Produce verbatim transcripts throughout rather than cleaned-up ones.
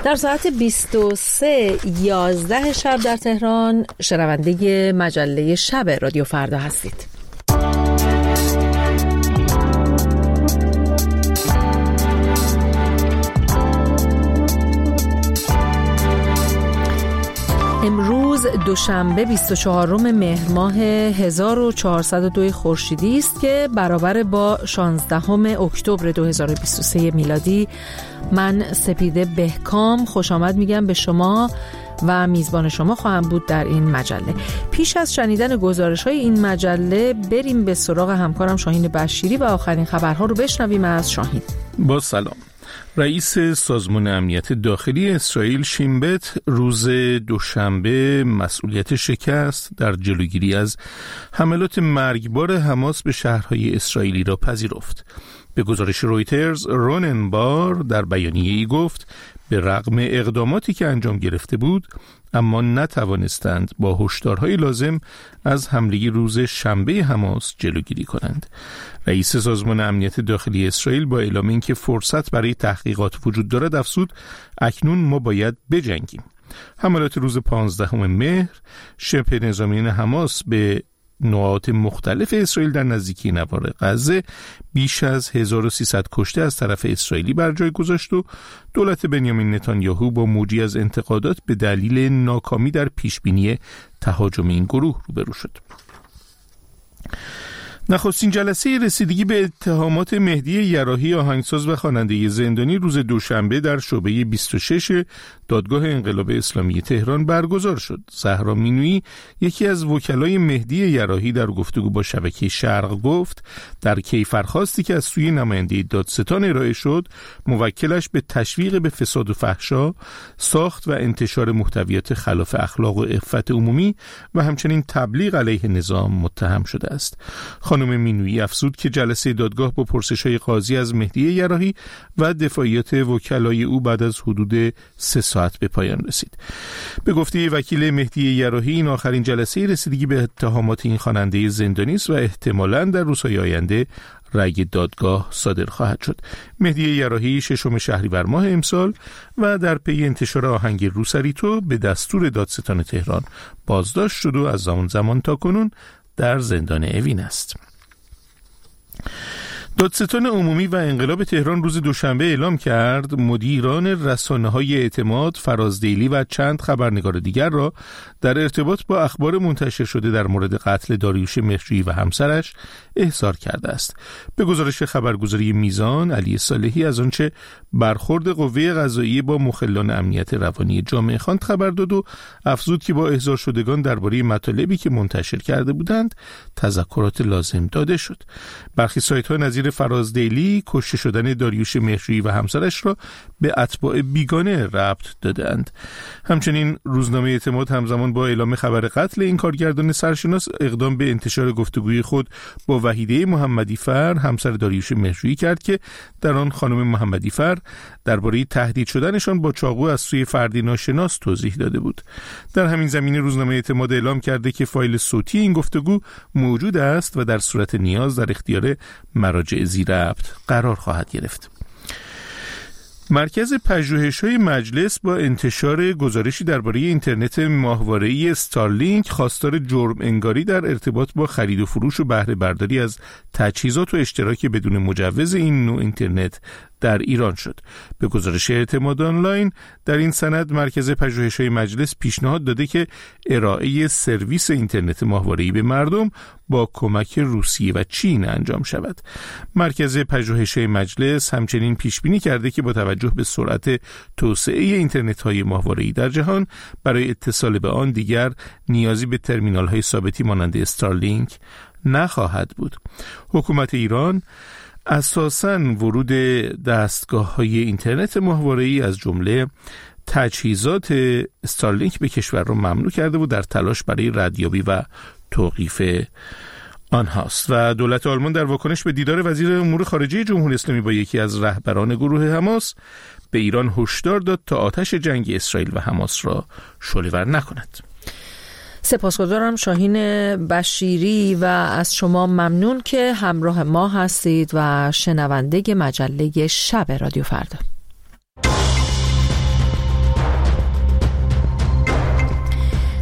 در ساعت بیست و سه یازده شب در تهران شنونده مجله شب رادیو فردا هستید. امروز دوشنبه بیست و چهارم مهر ماه هزار و چهارصد و دو خورشیدی است که برابر با شانزدهم اکتبر دو هزار و بیست و سه میلادی. من سپیده بهکام خوش آمد میگم به شما و میزبان شما خواهم بود در این مجله. پیش از شنیدن گزارش‌های این مجله بریم به سراغ همکارم شاهین بشیری و آخرین خبرها رو بشنویم از شاهین. با سلام. رئیس سازمان امنیت داخلی اسرائیل شین بت روز دوشنبه مسئولیت شکست در جلوگیری از حملات مرگبار حماس به شهرهای اسرائیلی را پذیرفت. به گزارش رویترز، رونن بار در بیانیه‌ای گفت به رغم اقداماتی که انجام گرفته بود اما نتوانستند با هشدارهای لازم از حمله روز شنبه حماس جلوگیری کنند. رئیس سازمان امنیت داخلی اسرائیل با اعلام اینکه فرصت برای تحقیقات وجود دارد افزود اکنون ما باید بجنگیم. حملات روز پانزدهم مهر شبه نظامیان حماس به نقاط مختلف اسرائیل در نزدیکی نوار غزه بیش از هزار و سیصد کشته از طرف اسرائیلی بر جای گذاشت و دولت بنیامین نتانیاهو با موجی از انتقادات به دلیل ناکامی در پیشبینی تهاجم این گروه روبرو شد. نخستین جلسه رسیدگی به اتهامات مهدی یراحی آهنگساز و خواننده زندانی روز دوشنبه در شعبه بیست و شش دادگاه انقلاب اسلامی تهران برگزار شد. زهرا مینویی یکی از وکلای مهدی یراحی در گفتگو با شبکه شرق گفت در کیفرخواستی که از سوی نماینده دادستان ارائه شد موکلش به تشویق به فساد و فحشا، ساخت و انتشار محتویات خلاف اخلاق و عفت عمومی و همچنین تبلیغ علیه نظام متهم شده است. خانم مینویی افزود که جلسه دادگاه با پرسش‌های قاضی از مهدی یراحی و دفاعیات وکلای او بعد از حدود سه ساعت به پایان رسید. به گفته وکیل مهدی یراحی این آخرین جلسه رسیدگی به اتهامات این خواننده زندانی است و احتمالاً در روزهای آینده رأی دادگاه صادر خواهد شد. مهدی یراحی ششم شهریور ماه امسال و در پی انتشار آهنگ روسری تو به دستور دادستان تهران بازداشت شد و از آن زمان تا کنون در زندان اوین است. دادستان عمومی و انقلاب تهران روز دوشنبه اعلام کرد مدیران رسانه‌های اعتماد، فراز دیلی و چند خبرنگار دیگر را در ارتباط با اخبار منتشر شده در مورد قتل داریوش مهرجویی و همسرش احضار کرده است. به گزارش خبرگزاری میزان، علی صالحی از آنچه برخورد قوه قضاییه با مخلان امنیت روانی جامعه خواند خبر داد و افزود که با احضار شدگان درباره مطالبی که منتشر کرده بودند تذکرات لازم داده شد. برخی سایت‌ها نظیر فراز دیلی کشته شدن داریوش مهرجویی و همسرش را به اتباع بیگانه ربط دادند. همچنین روزنامه اعتماد همزمان با اعلام خبر قتل این کارگردان سرشناس اقدام به انتشار گفتگوی خود با وحیده محمدی فر همسر داریوش مهرجویی کرد که در آن خانم محمدی فر درباره تهدید شدنشان با چاقو از سوی فردی ناشناس توضیح داده بود. در همین زمینه روزنامه اعتماد اعلام کرده که فایل صوتی این گفتگو موجود است و در صورت نیاز در اختیار مراجع ضبط قرار خواهد گرفت. مرکز پژوهش‌های مجلس با انتشار گزارشی درباره اینترنت ماهواره‌ای استارلینک خواستار جرم انگاری در ارتباط با خرید و فروش و بهره برداری از تجهیزات و اشتراک بدون مجوز این نوع اینترنت در ایران شد. به گزارش اعتماد آنلاین در این سند مرکز پژوهش‌های مجلس پیشنهاد داده که ارائه سرویس اینترنت ماهواره‌ای به مردم با کمک روسیه و چین انجام شود. مرکز پژوهش‌های مجلس همچنین پیش بینی کرده که با توجه به سرعت توسعه اینترنت‌های ماهواره‌ای در جهان برای اتصال به آن دیگر نیازی به ترمینال‌های ثابتی مانند استارلینک نخواهد بود. حکومت ایران اساساً ورود دستگاه‌های اینترنت ماهواره‌ای از جمله تجهیزات استارلینک به کشور را ممنوع کرده و در تلاش برای ردیابی و توقیف آنهاست. و دولت آلمان در واکنش به دیدار وزیر امور خارجه جمهوری اسلامی با یکی از رهبران گروه حماس به ایران هشدار داد تا آتش جنگ اسرائیل و حماس را شعله‌ور نکند. سپاسگزارم شاهین بشیری و از شما ممنون که همراه ما هستید و شنونده مجله شب رادیو فردا.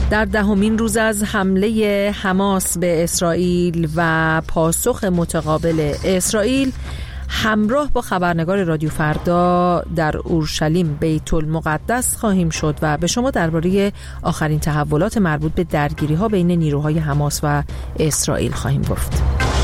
در دهمین روز از حمله حماس به اسرائیل و پاسخ متقابل اسرائیل، همراه با خبرنگار رادیو فردا در اورشلیم بیت المقدس خواهیم شد و به شما درباره آخرین تحولات مربوط به درگیری‌ها بین نیروهای حماس و اسرائیل خواهیم گفت.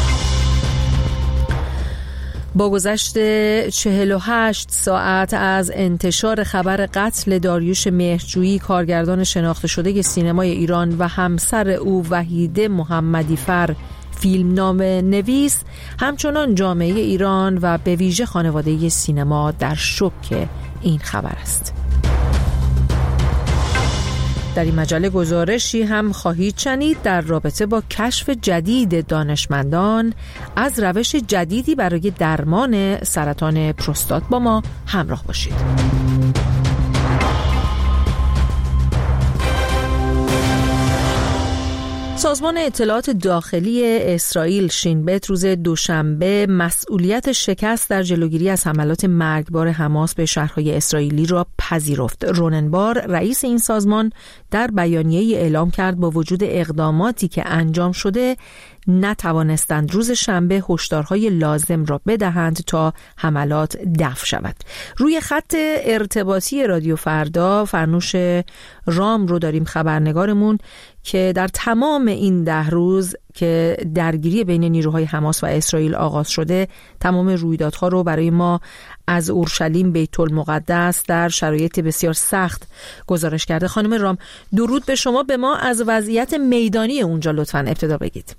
با گذشت چهل و هشت ساعت از انتشار خبر قتل داریوش مهرجویی، کارگردان شناخته شده سینمای ایران و همسر او وحیده محمدیفر، فیلمنامه نویس، همچنان جامعه ایران و به ویژه خانواده سینما در شوک این خبر است. در این مجله گزارشی هم خواهید شنید در رابطه با کشف جدید دانشمندان از روش جدیدی برای درمان سرطان پروستات. با ما همراه باشید. سازمان اطلاعات داخلی اسرائیل شین بت روز دوشنبه مسئولیت شکست در جلوگیری از حملات مرگبار حماس به شهرهای اسرائیلی را پذیرفت. روننبار، رئیس این سازمان، در بیانیه‌ای اعلام کرد با وجود اقداماتی که انجام شده نتوانستند روز شنبه هشدارهای لازم را بدهند تا حملات دفع شود. روی خط ارتباطی رادیو فردا فرنوش رام رو داریم، خبرنگارمون، که در تمام این ده روز که درگیری بین نیروهای حماس و اسرائیل آغاز شده تمام رویدادها رو برای ما از اورشلیم بیت المقدس در شرایط بسیار سخت گزارش کرده. خانم رام، درود به شما. به ما از وضعیت میدانی اونجا لطفاً ابتدا بگید.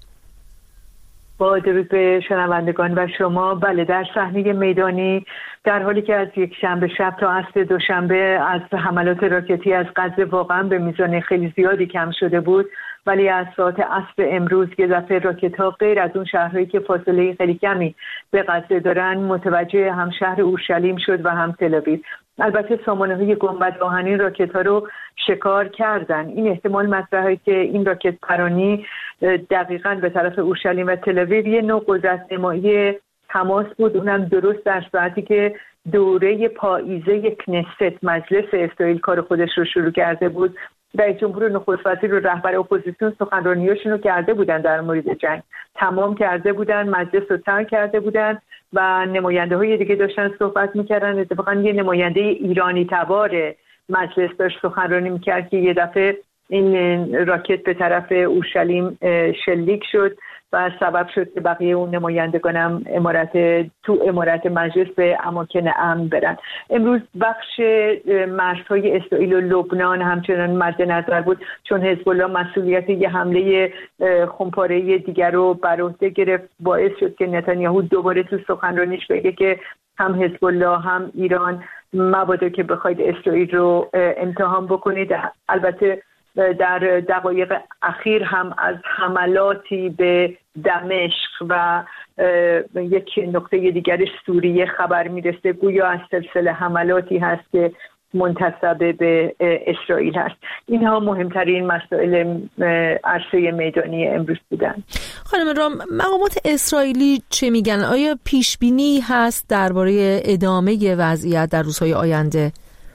با درود به شنوندگان و شما. بله، در صحنه میدانی در حالی که از یک شنبه شب تا عصر دوشنبه از حملات راکتی از غزه واقعا به میزان خیلی زیادی کم شده بود، ولی از ساعت عصر امروز یه دفعه راکت‌ها غیر از اون شهرهایی که فاصله خیلی کمی به غزه دارن متوجه هم شهر اورشلیم شد و هم تل‌آویو. البته سامانه‌های گنبد آهنین راکت‌ها رو شکار کردن. این احتمال مطرحه که این راکت پرانی دقیقاً به طرف اورشلیم و تل‌آویو یه نوع قدرت‌نمایی حماس بود، اونم درست در ساعتی که دوره پاییزه کنست، مجلس اسرائیل، کار خودش رو شروع کرده بود. رئیس جمهور و نخست وزیر و رهبر اپوزیسیون سخنرانیاشون رو کرده بودن، در مورد جنگ تمام کرده بودن، مجلس رو ترک کرده بودن و نماینده های دیگه داشتن صحبت میکردن. اتفاقا یه نماینده ایرانی تبار مجلس داشت سخنرانی میکرد که یه دفعه این راکت به طرف اورشلیم شلیک شد و سبب شد که بقیه اون نمایندگانم امارت تو امارت مجلس به اماکن امن برن. امروز بخش مرزهای اسرائیل و لبنان همچنان مد نظر بود، چون حزب الله مسئولیت یه حمله خمپاره‌ای دیگر رو بر عهده گرفت. باعث شد که نتانیاهو دوباره تو سخنرانیش بگه که هم حزب الله هم ایران مبادا که بخواید اسرائیل رو امتحان بکنید. البته در دقایق اخیر هم از حملاتی به دمشق و یک نقطه دیگر سوریه خبر میرسه، گویا از سلسله حملاتی هست که منتسب به اسرائیل هست. اینها مهمترین مسائل عرصه میدانی امروز بودن. خانم رام، مقامات اسرائیلی چه میگن؟ آیا پیش بینی هست درباره ادامه وضعیت در روزهای آینده؟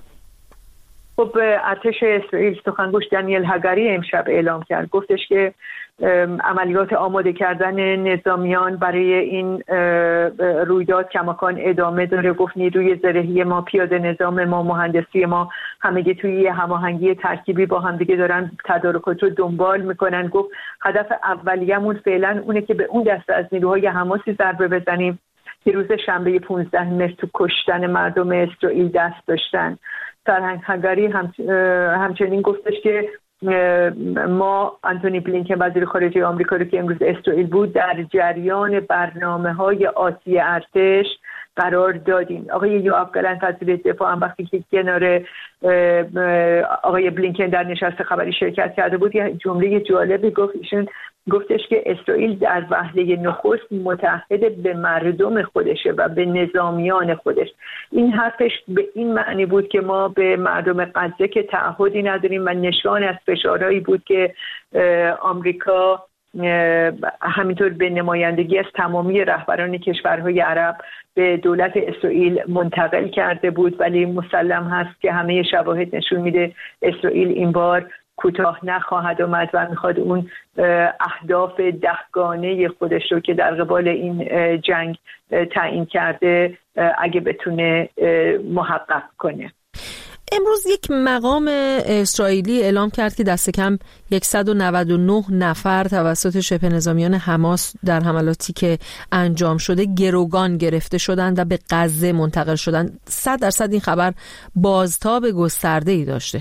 خب ارتش اسرائیل سخنگوی دانیل هگاری امشب اعلام کرد، گفتش که عملیات آماده کردن نظامیان برای این رویداد کماکان ادامه داره. گفت نیروی زرهی ما، پیاده نظام ما، مهندسی ما همگی توی هماهنگی ترکیبی با هم دیگه دارن تدارکات رو دنبال میکنن. گفت هدف اولیه‌مون فعلا اونه که به اون دسته از نیروهای حماسی ضربه بزنیم که روز شنبه پانزده مهر تو کشتن مردم اسرائیل دست داشتن. سرهنگ هگاری هم همچنین گفتش که ما انتونی بلینکن وزیر خارجه آمریکا رو که امروز اسرائیل بود در جریان برنامه‌های آتی ارتش قرار دادیم. آقای یوآف گالنت وزیر دفاع هم وقتی که کنار آقای بلینکن در نشست خبری شرکت کرده بود یه جمله جالبی گفت. ایشون گفتش که اسرائیل در وهله نخست متحد به مردم خودشه و به نظامیان خودش. این حرفش به این معنی بود که ما به مردم غزه که تعهدی نداریم و نشان از فشارهایی بود که آمریکا همینطور به نمایندگی از تمامی رهبران کشورهای عرب به دولت اسرائیل منتقل کرده بود. ولی مسلم هست که همه شواهد نشون میده اسرائیل این بار کوتاه نخواهد آمد و میخواد اون اهداف دهگانه خودش رو که در قبال این جنگ تعیین کرده اگه بتونه محقق کنه. امروز یک مقام اسرائیلی اعلام کرد که دست کم صد و نود و نه نفر توسط شبه نظامیان حماس در حملاتی که انجام شده گروگان گرفته شدند و به غزه منتقل شدند. صد درصد این خبر بازتاب گسترده‌ای داشته.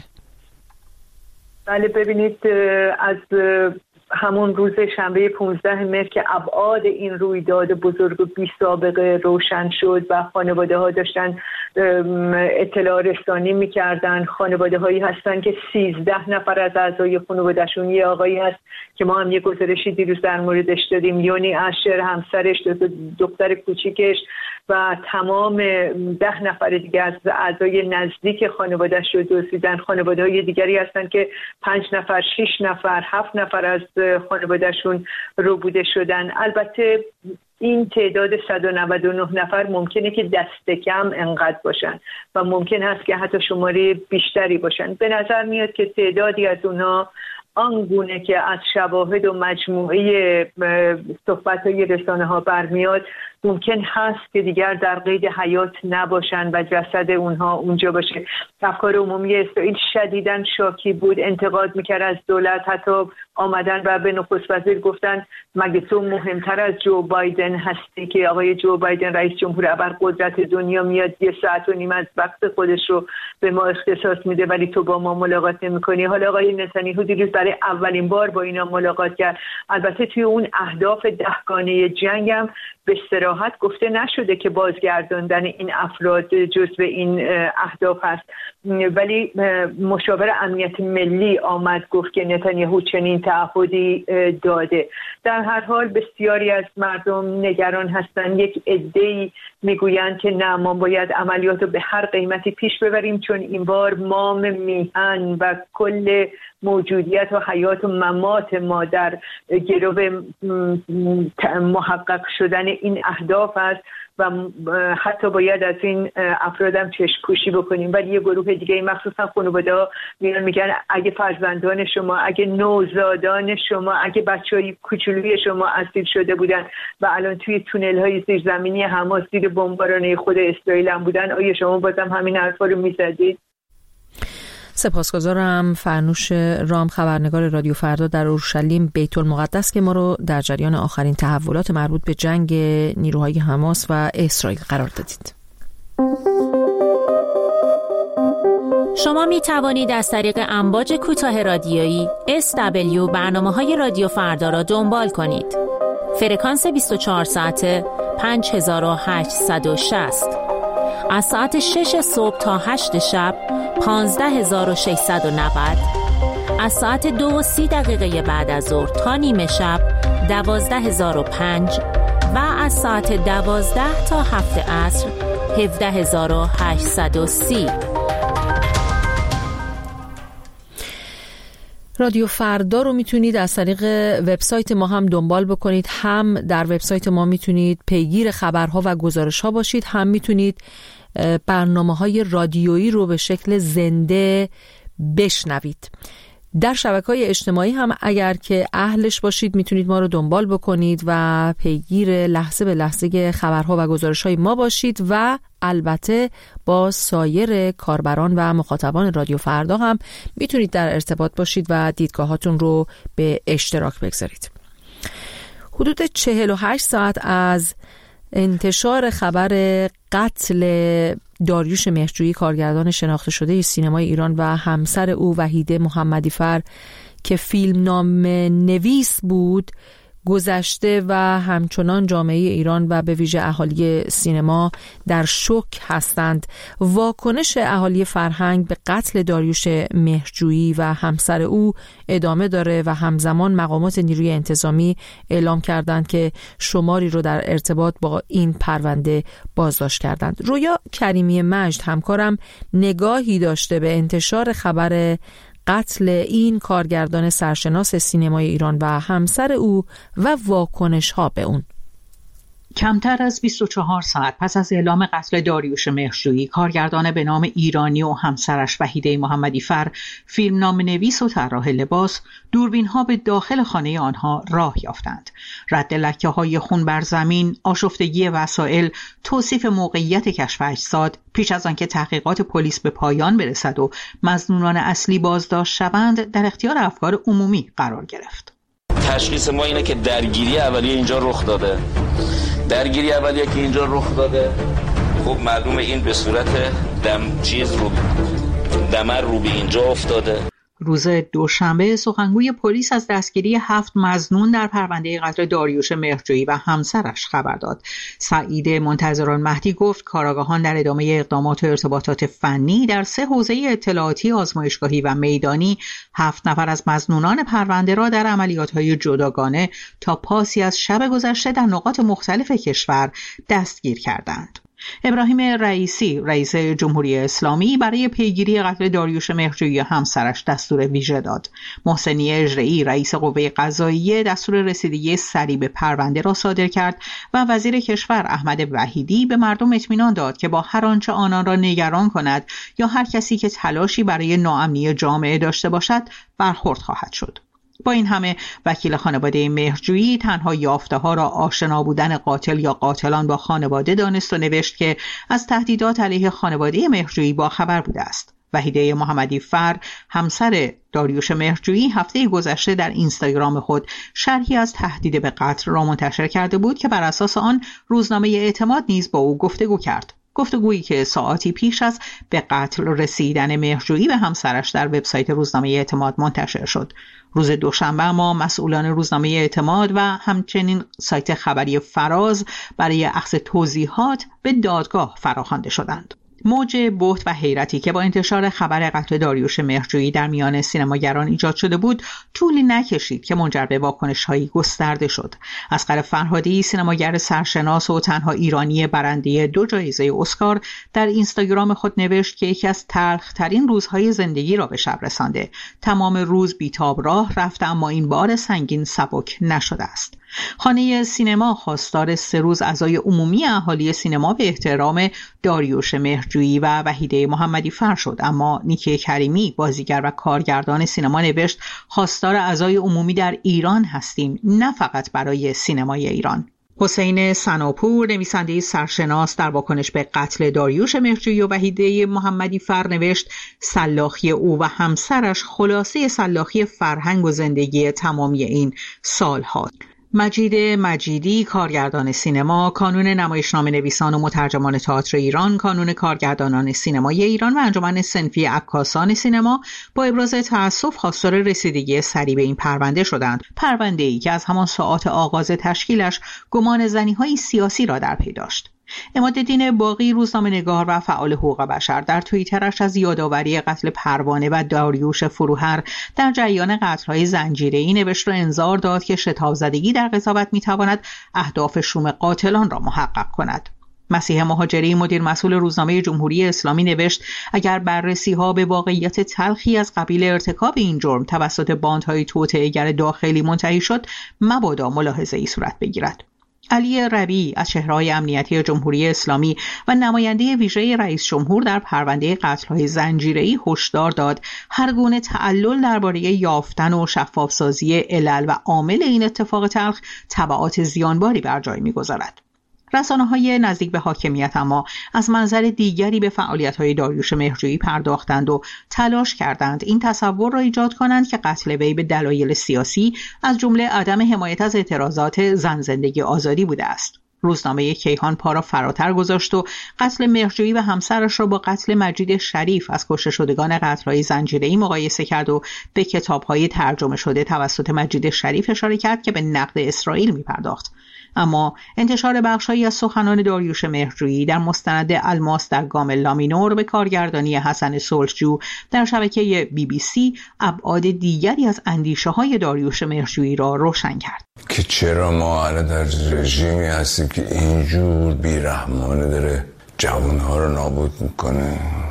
بله، ببینید از همون روز شنبه پانزده مهر که ابعاد این رویداد بزرگ و بی سابقه روشن شد و خانواده ها داشتن اطلاع رسانی میکردن. خانواده هایی هستن که سیزده نفر از اعضای خانوادهشون، یه آقایی هست که ما هم یه گزارشی دیروز در موردش دادیم، یونی اشر، همسرش، دختر کوچیکش و تمام ده نفر دیگه از اعضای نزدیک خانوادهش رو دزدیدن. خانواده های دیگری هستن که پنج نفر، شش نفر، هفت نفر از خانوادهشون ربوده شدن. البته این تعداد صد و نود و نه نفر ممکنه که دست کم انقدر باشن و ممکن هست که حتی شماره بیشتری باشن. به نظر میاد که تعدادی از اونها آنگونه که از شواهد و مجموعه صحبت‌های رسانه ها برمیاد ممکن هست که دیگر در قید حیات نباشن و جسد اونها اونجا باشه. افکار عمومی اسرائیل شدیداً شاکی بود، انتقاد میکرد از دولت، حتی آمدن و به نخست وزیر گفتن مگه تو مهمتر از جو بایدن هستی که آقای جو بایدن رئیس جمهور ابرقدرت دنیا میاد یه ساعت و نیم از وقت خودش رو به ما اختصاص میده ولی تو با ما ملاقات نمی‌کنی. حالا آقای نتانیاهو دیروز برای اولین بار با اینا ملاقات کرد. البته توی اون اهداف دهگانه جنگ هم به صراحت گفته نشده که بازگرداندن این افراد جزو این اهداف هست، ولی مشاور امنیت ملی آمد گفت که نتانیاهو چنین تعهدی داده. در هر حال بسیاری از مردم نگران هستند. یک عده‌ای میگویند که نه، ما باید عملیات رو به هر قیمتی پیش ببریم چون این بار مام میهن و کل موجودیت و حیات و ممات ما در گرو محقق شدن این اهداف است و حتی باید از این افرادم چشم پوشی بکنیم. ولی یه گروه دیگه مخصوصا خانواده‌ها میان میگن اگه فرزندان شما، اگه نوزادان شما، اگه بچه‌های کوچولوی شما اسیر شده بودن و الان توی تونل‌های زیرزمینی حماس زیر بمباران خود اسرائیل هم بودن، آیا شما بازم همین حرفا رو میزدید؟ سپاسگزارم. فرنوش رام، خبرنگار رادیو فردا در اورشلیم بیت المقدس، که ما رو در جریان آخرین تحولات مربوط به جنگ نیروهای حماس و اسرائیل قرار دادید. شما می توانید از طریق امواج کوتاه رادیویی اس دبلیو برنامه‌های رادیو فردا را دنبال کنید. فرکانس بیست و چهار ساعته پنج هزار و هشتصد و شصت، از ساعت شش صبح تا هشت شب پانزده هزار و ششصد و نود، از ساعت دو و سی دقیقه بعد از ظهر تا نیمه شب دوازده هزار و پنج و از ساعت دوازده تا هفت عصر هفده هزار و هشتصد و سی. رادیو فردا رو میتونید از طریق وبسایت ما هم دنبال بکنید. هم در وبسایت ما میتونید پیگیر خبرها و گزارش‌ها باشید، هم میتونید برنامه‌های رادیویی رو به شکل زنده بشنوید. در شبکه‌های اجتماعی هم اگر که اهلش باشید میتونید ما رو دنبال بکنید و پیگیر لحظه به لحظه خبرها و گزارش‌های ما باشید و البته با سایر کاربران و مخاطبان رادیو فردا هم میتونید در ارتباط باشید و دیدگاهاتون رو به اشتراک بگذارید. حدود چهل و هشت ساعت از انتشار خبر قتل داریوش مهرجویی، کارگردان شناخته شده سینمای ایران و همسر او وحیده محمدیفر که فیلمنام نویس بود گذشته و همچنان جامعه ایران و به ویژه اهالی سینما در شوک هستند. واکنش اهالی فرهنگ به قتل داریوش مهرجویی و همسر او ادامه داره و همزمان مقامات نیروی انتظامی اعلام کردند که شماری رو در ارتباط با این پرونده بازداشت کردند. رویا کریمی مجد همکارم نگاهی داشته به انتشار خبر قتل این کارگردان سرشناس سینمای ایران و همسر او و واکنش ها به اون. کمتر از بیست و چهار ساعت پس از اعلام قتل داریوش مهرجویی، کارگردان به نام ایرانی و همسرش وحیده محمدی فر، فیلمنامه‌نویس و طراح لباس، دوربین‌ها به داخل خانه آنها راه یافتند. رد لکه‌های خون بر زمین، آشفتگی وسایل، توصیف موقعیت کشف اجساد پیش از آنکه تحقیقات پلیس به پایان برسد و مظنونان اصلی بازداشت شوند، در اختیار افکار عمومی قرار گرفت. تشخیص ما اینه که درگیری اولیه اینجا رخ داده. درگیری اولیه که اینجا رخ داده، خب معلومه این به صورت دم چیز رو دمر رو به اینجا افتاده. روز دوشنبه سخنگوی پلیس از دستگیری هفت مظنون در پرونده قتل داریوش مهرجویی و همسرش خبر داد. سعید منتظران مهدی گفت کارآگاهان در ادامه اقدامات و ارتباطات فنی در سه حوزه اطلاعاتی، آزمایشگاهی و میدانی هفت نفر از مظنونان پرونده را در عملیات‌های جداگانه تا پاسی از شب گذشته در نقاط مختلف کشور دستگیر کردند. ابراهیم رئیسی، رئیس جمهوری اسلامی، برای پیگیری قتل داریوش مهرجویی همسرش دستور ویژه داد. محسنی اجرئی، رئیس قوه قضاییه، دستور رسیدگی سریع به پرونده را صادر کرد و وزیر کشور احمد وحیدی به مردم اطمینان داد که با هر آنچه آنان را نگران کند یا هر کسی که تلاشی برای ناامنی جامعه داشته باشد برخورد خواهد شد. با این همه وکیل خانواده مهرجویی تنها یافته ها را آشنا بودن قاتل یا قاتلان با خانواده دانست و نوشت که از تهدیدات علیه خانواده مهرجویی با خبر بوده است. وحیده محمدی فر، همسر داریوش مهرجویی، هفته گذشته در اینستاگرام خود شرحی از تهدید به قتل را منتشر کرده بود که بر اساس آن روزنامه اعتماد نیز با او گفتگو کرد. گفتگویی که ساعتی پیش از به قتل رسیدن مهرجویی به همسرش در وبسایت روزنامه اعتماد منتشر شد. روز دوشنبه اما مسئولان روزنامه اعتماد و همچنین سایت خبری فراز برای اخذ توضیحات به دادگاه فراخوانده شدند. موج بهت و حیرتی که با انتشار خبر قتل داریوش مهرجویی در میان سینماگران ایجاد شده بود، طولی نکشید که منجر به واکنش‌هایی گسترده شد. اصغر فرهادی، سینماگر سرشناس و تنها ایرانی برنده دو جایزه اسکار، در اینستاگرام خود نوشت که یکی از تلخ‌ترین روزهای زندگی را به شب رسانده. تمام روز بیتاب راه رفته اما این بار سنگین سبک نشده است. خانه سینما خواستار سه روز عزای عمومی اهالی سینما به احترام داریوش مهرجویی و وحیده محمدی فر شد، اما نیکی کریمی، بازیگر و کارگردان سینما، نوشت خواستار عزای عمومی در ایران هستیم، نه فقط برای سینمای ایران. حسین سناپور، نویسنده سرشناس، در واکنش به قتل داریوش مهرجویی و وحیده محمدی فر نوشت سلاخی او و همسرش خلاصه سلاخی فرهنگ و زندگی تمامی این سالها. مجید مجیدی، کارگردان سینما، کانون نمایشنامه نویسان و مترجمان تئاتر ایران، کانون کارگردانان سینمای ایران و انجمن صنفی عکاسان سینما با ابراز تأسف خواستار رسیدگی سریع به این پرونده شدند. پرونده‌ای که از همان ساعات آغاز تشکیلش گمان زنی‌های سیاسی را در پی داشت. عمادالدین باقی، روزنامه‌نگار و فعال حقوق بشر، در توییترش از یادآوری قتل پروانه و داریوش فروهر در جریان قتل‌های زنجیره‌ای نوشت و انذار داد که شتاب‌زدگی در قضاوت می‌تواند اهداف شوم قاتلان را محقق کند. مسیح مهاجری، مدیر مسئول روزنامه جمهوری اسلامی، نوشت اگر بررسی‌ها به واقعیت تلخی از قبیل ارتکاب این جرم توسط باندهای توطئه‌گر داخلی منتهی شد، مبادا ملاحظه‌ای صورت بگیرد. علی ربیعی از چهره‌های امنیتی جمهوری اسلامی و نماینده ویژه رئیس جمهور در پرونده قتل‌های زنجیره‌ای هشدار داد هر گونه تعلل درباره یافتن و شفاف‌سازی علل و عامل این اتفاق تلخ تبعات زیانباری بر جای می‌گذارد. رسانه‌های نزدیک به حاکمیت اما از منظر دیگری به فعالیت‌های داریوش مهرجویی پرداختند و تلاش کردند این تصور را ایجاد کنند که قتل وی به دلایل سیاسی از جمله عدم حمایت از اعتراضات زن زندگی آزادی بوده است. روزنامه کیهان پا را فراتر گذاشت و قتل مهرجویی و همسرش را با قتل مجید شریف از کشته شدگان قتل‌های زنجیره‌ای مقایسه کرد و به کتاب‌های ترجمه شده توسط مجید شریف اشاره کرد که به نقد اسرائیل می‌پرداخت. اما انتشار بخش‌هایی از سخنان داریوش مهرجویی در مستند الماس در گام لامینور به کارگردانی حسن صلحجو در شبکه بی بی سی ابعاد دیگری از اندیشه‌های داریوش مهرجویی را روشن کرد. که چرا ما الان در رژیمی هستیم که اینجور بیرحمانه داره جوانها رو نابود میکنه.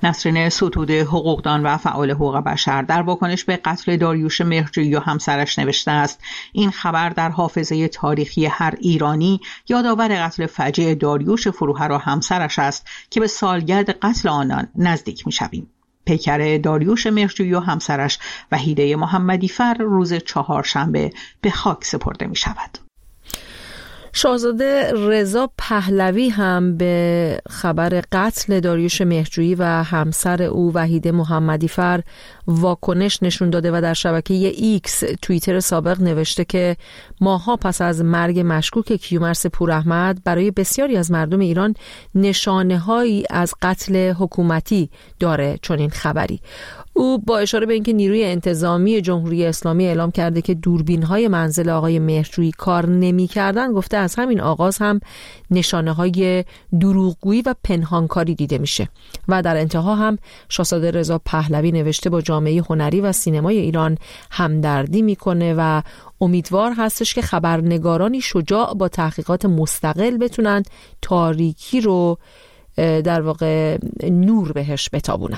نسرین ستوده، حقوقدان و فعال حقوق بشر، در واکنش به قتل داریوش مهرجویی و همسرش نوشته است: این خبر در حافظه تاریخی هر ایرانی یادآور قتل فجیع داریوش فروهر و همسرش است که به سالگرد قتل آنان نزدیک می‌شویم. پیکر داریوش مهرجویی و همسرش وحیده محمدیفر روز چهارشنبه به خاک سپرده می‌شود. شاهزاده رضا پهلوی هم به خبر قتل داریوش مهرجویی و همسر او وحیده محمدیفر واکنش نشون داده و در شبکه ایکس توییتر سابق نوشته که ماها پس از مرگ مشکوک کیومرث پوراحمد برای بسیاری از مردم ایران نشانه‌هایی از قتل حکومتی داره چنین خبری. او با اشاره به اینکه نیروی انتظامی جمهوری اسلامی اعلام کرده که دوربین‌های منزل آقای مهرجویی کار نمی‌کردن، گفته از همین آغاز هم نشانه‌های دروغگویی و پنهانکاری دیده میشه و در انتها هم شاهزاده رضا پهلوی نوشته با جامعه هنری و سینمای ایران همدردی میکنه و امیدوار هستش که خبرنگارانی شجاع با تحقیقات مستقل بتونن تاریکی رو در واقع نور بهش بتابونن.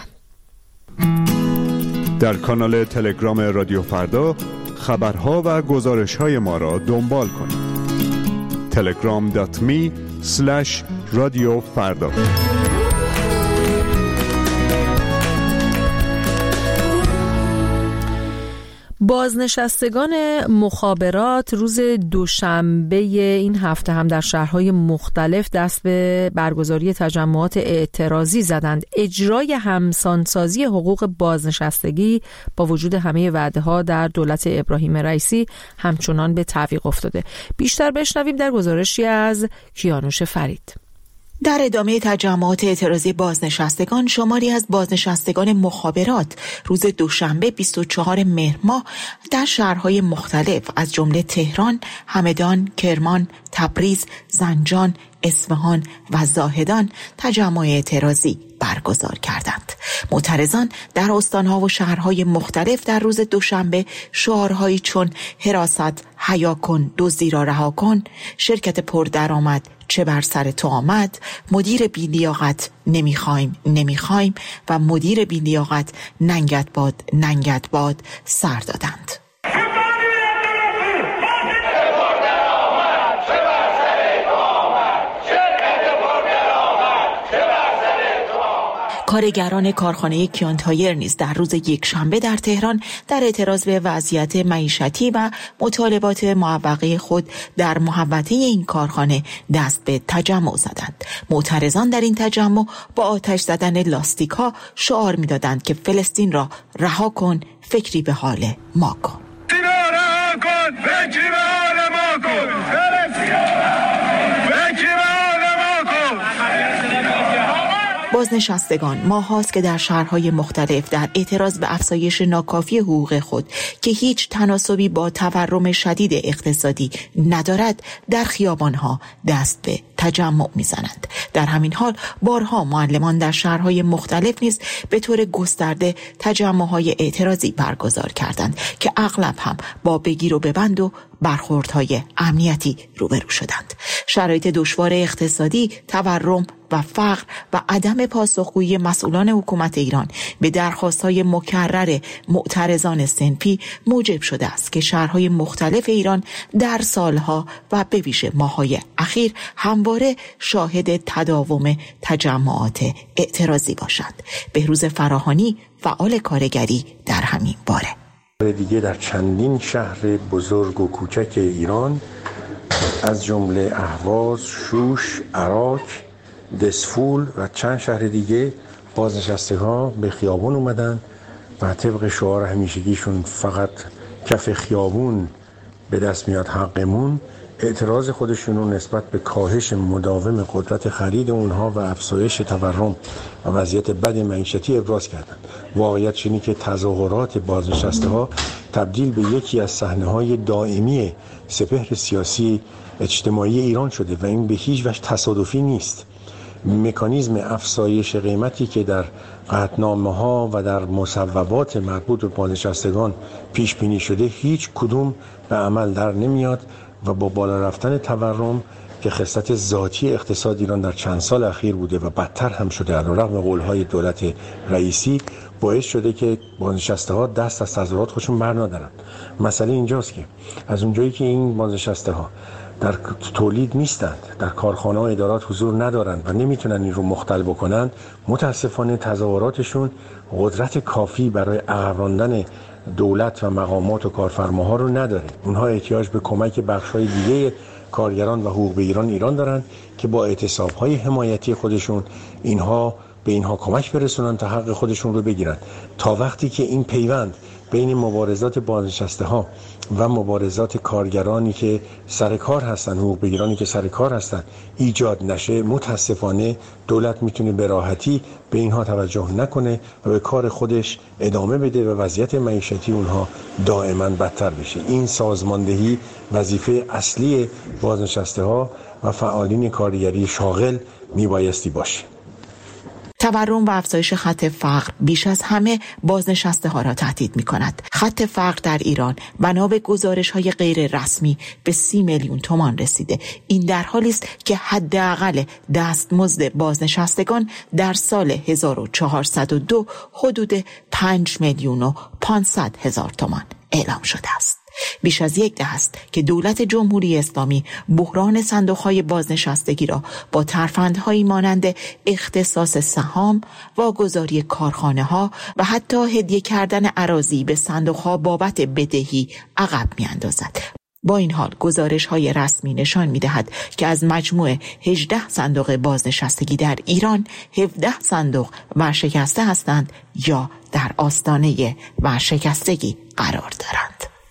در کانال تلگرام رادیو فردا خبرها و گزارش‌های ما را دنبال کنید. تلگرام دات می اسلش رادیو فردا. بازنشستگان مخابرات روز دوشنبه این هفته هم در شهرهای مختلف دست به برگزاری تجمعات اعتراضی زدند. اجرای همسانسازی حقوق بازنشستگی با وجود همه وعده‌ها در دولت ابراهیم رئیسی همچنان به تعویق افتاده. بیشتر بشنویم در گزارشی از کیانوش فرید. در ادامه تجمعات اعتراضی بازنشستگان، شماری از بازنشستگان مخابرات روز دوشنبه بیست و چهارم مهر ماه در شهرهای مختلف از جمله تهران، همدان، کرمان، تبریز، زنجان، اصفهان و زاهدان تجمع اعتراضی برگزار کردند. معترضان در استانها و شهرهای مختلف در روز دوشنبه شعارهایی چون حراست حیا کن، دزدی را رها کن، شرکت پردرآمد چه بر سر تو آمد، مدیر بی‌لیاقت نمیخوایم نمیخوایم و مدیر بی‌لیاقت ننگت باد ننگت باد سر دادند. کارگران کارخانه کیان تایر نیز در روز یکشنبه در تهران در اعتراض به وضعیت معیشتی و مطالبات معوقه خود در محوطه این کارخانه دست به تجمع زدند. معترضان در این تجمع با آتش زدن لاستیک‌ها شعار می‌دادند که فلسطین را رها کن، فکری به حال ما کن. بازنشستگان ماه هاست که در شهرهای مختلف در اعتراض به افزایش ناکافی حقوق خود که هیچ تناسبی با تورم شدید اقتصادی ندارد در خیابانها دست به تجمع میزنند. در همین حال بارها معلمان در شهرهای مختلف نیز به طور گسترده تجمعهای اعتراضی برگزار کردند که اغلب هم با بگیر و ببند و برخوردهای امنیتی روبرو شدند. شرایط دشوار اقتصادی، تورم و فقر و عدم پاسخگویی مسئولان حکومت ایران به درخواست‌های مکرر معترضان صنفی موجب شده است که شهرهای مختلف ایران در سالها و به ویژه ماه‌های اخیر همواره شاهد تداوم تجمعات اعتراضی باشند. بهروز فراهانی، فعال کارگری، در همین باره دیگه در چندین شهر بزرگ و کوچک ایران از جمله اهواز، شوش، عراق، دسفول و چند شهر دیگه بازنشستگان به خیابون اومدن و طبق شعار همیشگیشون فقط کف خیابون به دست میاد حقمون، اعتراض خودشون رو نسبت به کاهش مداوم قدرت خرید اونها و افزایش تورم و وضعیت بد معیشتی ابراز کردند. واقعیت اینه که تظاهرات بازنشسته‌ها تبدیل به یکی از صحنه‌های دائمی سپهر سیاسی اجتماعی ایران شده و این به هیچ وجه تصادفی نیست. مکانیزم افزایش قیمتی که در قطعنامه‌ها و در مصوبات مربوط به بازنشستگان پیش بینی شده هیچ کدوم به عمل در نمیاد و با بالا رفتن تورم که خصلت ذاتی اقتصاد ایران در چند سال اخیر بوده و بدتر هم شده علیرغم قول‌های دولت رئیسی، باعث شده که بازنشسته‌ها دست از تظاهرات خودشون برندارن. مسئله اینجاست که از اونجایی که این بازنشسته‌ها در تولید نیستند، در کارخانه و ادارات حضور ندارند و نمیتونن این رو مختل بکنند، متاسفانه تظاهراتشون قدرت کافی برای عقب راندن دولت و مقامات و کارفرماها رو نداره. اونها احتیاج به کمک بخش‌های دیگه کارگران و حقوق بگیران ایران دارن که با اعتصاب‌های حمایتی خودشون اینها به اینها کمک برسونن تا حق خودشون رو بگیرن. تا وقتی که این پیوند بین مبارزات بازنشسته‌ها و مبارزات کارگرانی که سر کار هستن، حقوق بگیرانی که سر کار هستن ایجاد نشه، متاسفانه دولت میتونه به راحتی به اینها توجه نکنه و به کار خودش ادامه بده و وضعیت معیشتی اونها دائما بدتر بشه. این سازماندهی وظیفه اصلی بازنشسته‌ها و فعالین کارگری شاغل میبایستی باشه. تورم و افزایش خط فقر بیش از همه بازنشسته ها را تهدید می کند. خط فقر در ایران بنا به گزارش های غیر رسمی به سی میلیون تومان رسیده. این در حالی است که حداقل دستمزد بازنشستگان در سال هزار و چهارصد و دو حدود پنج میلیون و پانصد هزار تومان اعلام شده است. بیش از یک دهه است که دولت جمهوری اسلامی بحران صندوق‌های بازنشستگی را با ترفندهایی مانند اختصاص سهام، واگذاری کارخانه‌ها و حتی هدیه کردن اراضی به صندوق‌ها بابت بدهی عقب می‌اندازد. با این حال گزارش‌های رسمی نشان می‌دهد که از مجموع هجده صندوق بازنشستگی در ایران، هفده صندوق ورشکسته هستند یا در آستانه ورشکستگی قرار دارند.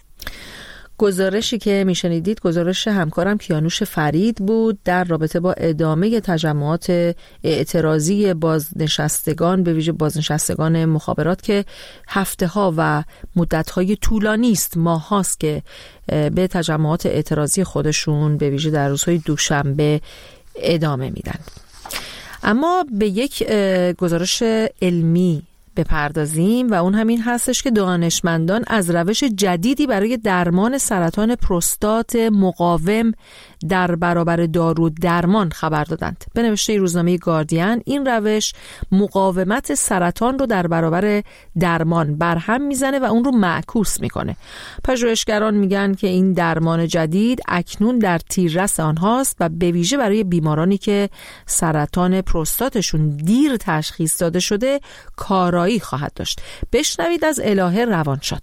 گزارشی که میشنیدید گزارش همکارم کیانوش فرید بود در رابطه با ادامه تجمعات اعتراضی بازنشستگان، به ویژه بازنشستگان مخابرات که هفته ها و مدت های طولانی است، ماه هاست که به تجمعات اعتراضی خودشون به ویژه در روزهای دوشنبه ادامه میدن. اما به یک گزارش علمی بپردازیم و اون همین هستش که دانشمندان از روش جدیدی برای درمان سرطان پروستات مقاوم در برابر دارو درمان خبر دادند. به نوشته روزنامه گاردین، این روش مقاومت سرطان رو در برابر درمان برهم میزنه و اون رو معکوس میکنه. پژوهشگران میگن که این درمان جدید اکنون در تیررس آنهاست و به ویژه برای بیمارانی که سرطان پروستاتشون دیر تشخیص داده شده کارایی خواهد داشت. بشنوید از الهه روانشاد.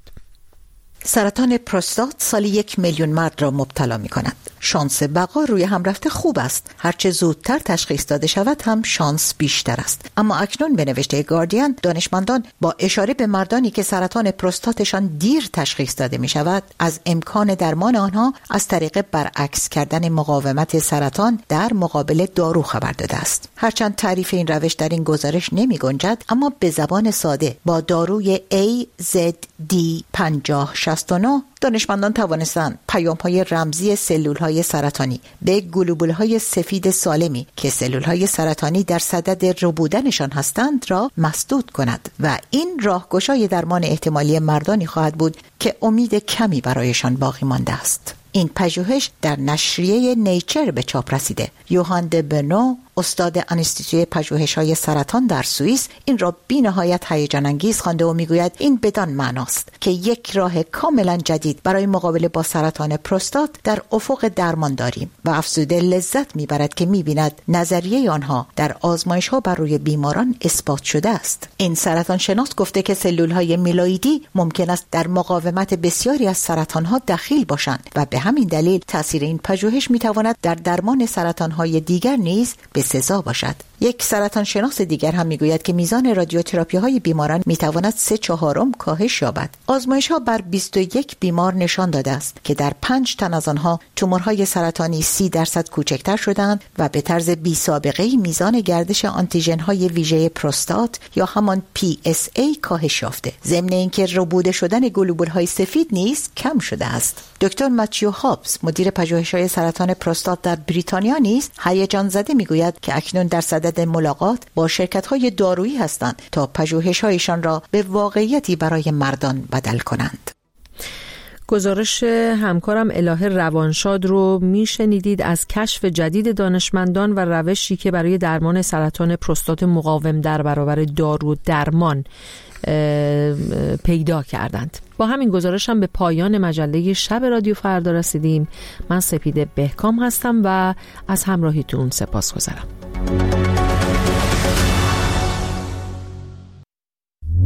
سرطان پروستات سالی یک میلیون مرد را مبتلا می کند. شانس بقا روی هم رفته خوب است. هرچه زودتر تشخیص داده شود هم شانس بیشتر است. اما اکنون به نوشته گاردین، دانشمندان با اشاره به مردانی که سرطان پروستاتشان دیر تشخیص داده می شود از امکان درمان آنها از طریق برعکس کردن مقاومت سرطان در مقابل دارو خبر داده است. هرچند تعریف این روش در این گزارش نمی گنجد، اما به زبان ساده با داروی ای زد دی پنجاه شصت و نه دانشمندان توانستند پیام‌های رمزی سلول‌های سرطانی به گلوبول‌های سفید سالمی که سلول‌های سرطانی در صدد ربودنشان هستند را مسدود کند و این راهگشای درمان احتمالی مردانی خواهد بود که امید کمی برایشان باقی مانده است. این پژوهش در نشریه نیچر به چاپ رسیده. یوهان د بنو، استاد انستیتوی پژوهش‌های سرطان در سوئیس، این را بی‌نهایت هیجان انگیز خوانده و میگوید این بدان معناست که یک راه کاملا جدید برای مقابله با سرطان پروستات در افق درمان داریم و افزوده لذت میبرد که میبیند نظریه آنها در آزمایش‌ها بر روی بیماران اثبات شده است. این سرطان شناس گفته که سلول‌های میلوئیدی ممکن است در مقاومت بسیاری از سرطان‌ها دخیل باشند و به همین دلیل تاثیر این پژوهش میتواند در درمان سرطان‌های دیگر نیز به سزا باشد. یک سرطان شناس دیگر هم میگوید که میزان رادیوتراپی های بیماران میتواند سه چهارم کاهش یابد. آزمایش ها بر بیست و یک بیمار نشان داده است که در پنج تن از آنها تومورهای سرطانی سی درصد کوچکتر شدند و به طرز بی سابقه میزان گردش آنتیژن های ویژه پروستات یا همان پی اس ای کاهش یافته. ضمن اینکه ربوده شدن گلوبول های سفید نیز کم شده است. دکتر ماتیو هابز، مدیر پژوهش‌های سرطان پروستات در بریتانیا نیز هیجان زده میگوید که اکنون در صدد ملاقات با شرکت‌های دارویی هستند تا پژوهش‌هایشان را به واقعیتی برای مردان بدل کنند. گزارش همکارم الهه روانشاد رو میشنیدید از کشف جدید دانشمندان و روشی که برای درمان سرطان پروستات مقاوم در برابر دارو درمان پیدا کردند. با همین گزارش هم به پایان مجله شب رادیو فردا رسیدیم. من سپیده بهکام هستم و از همراهیتون سپاسگزارم.